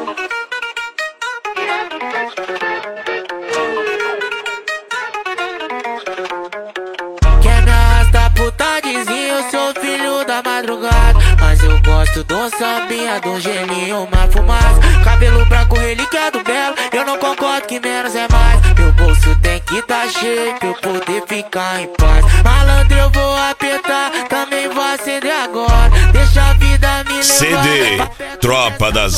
Quer me arrastar pro tardezinho, eu sou filho da madrugada. Mas eu gosto do sambinha, do gelinho, uma fumaça. Cabelo branco, relíquia do belo, eu não concordo que menos é mais. Meu bolso tem que tá cheio pra eu poder ficar em paz. Malandro, eu vou apertar, também vou acender agora. Deixa a vida me levar. CD Tropa da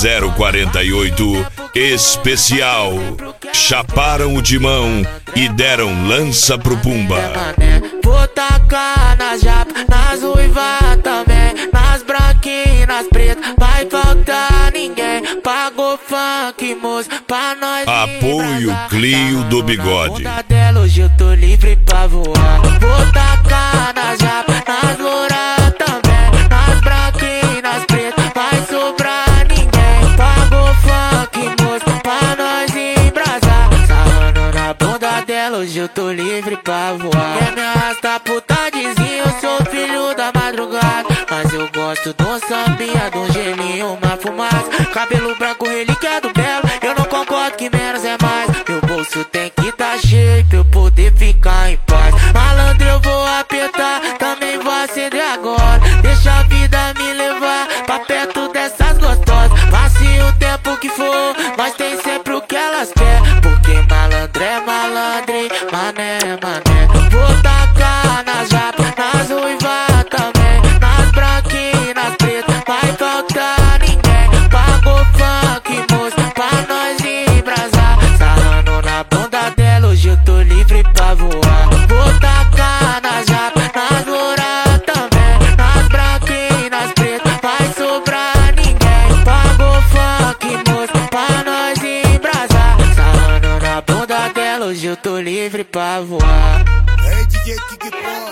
048 Especial. Chaparam o timão e deram lança pro Pumba. Vou tacar nas japas, nas ruivas também, nas branquinhas, nas pretas, vai faltar ninguém. Pagou funk, moço, pra nós. Apoio Clio do Bigode. Hoje eu tô livre pra voar. Vou tacar nas japas, nas louras também, nas branquinhas, nas pretas, vai sobrar ninguém. Pagou funk, moço, pra nós embrasar. Sarrando na bunda dela, hoje eu tô livre pra voar. Quer me arrastar pro tardezinho, eu sou filho da madrugada. Mas eu gosto do sambinha, do gelinho, uma fumaça. Cabelo branco, relíquia do belo, eu não concordo que menos é mais. Meu bolso tem que tá cheio pra eu poder ficar em paz. Malandro, eu vou apertar, também vou acender agora. Deixa a vida me levar pra perto dessas gostosas. Passe o tempo que for, mas tem sempre o que elas querem. Porque malandro é malandro, mané é mané. Vou tacar nas japas, nas ruivas também, nas branquinhas, nas pretas, vai faltar ninguém. Pagou funk, moço, pra nós embrasar. Sarrando na bunda dela, hoje eu tô livre pra voar. Vou tacar nas japas, nas louras também, nas branquinhas, nas pretas, vai sobrar ninguém. Pagou funk, moço, pra nós embrasar. Sarrando na bunda dela, hoje eu tô livre pra voar. Hey DJ King Pop.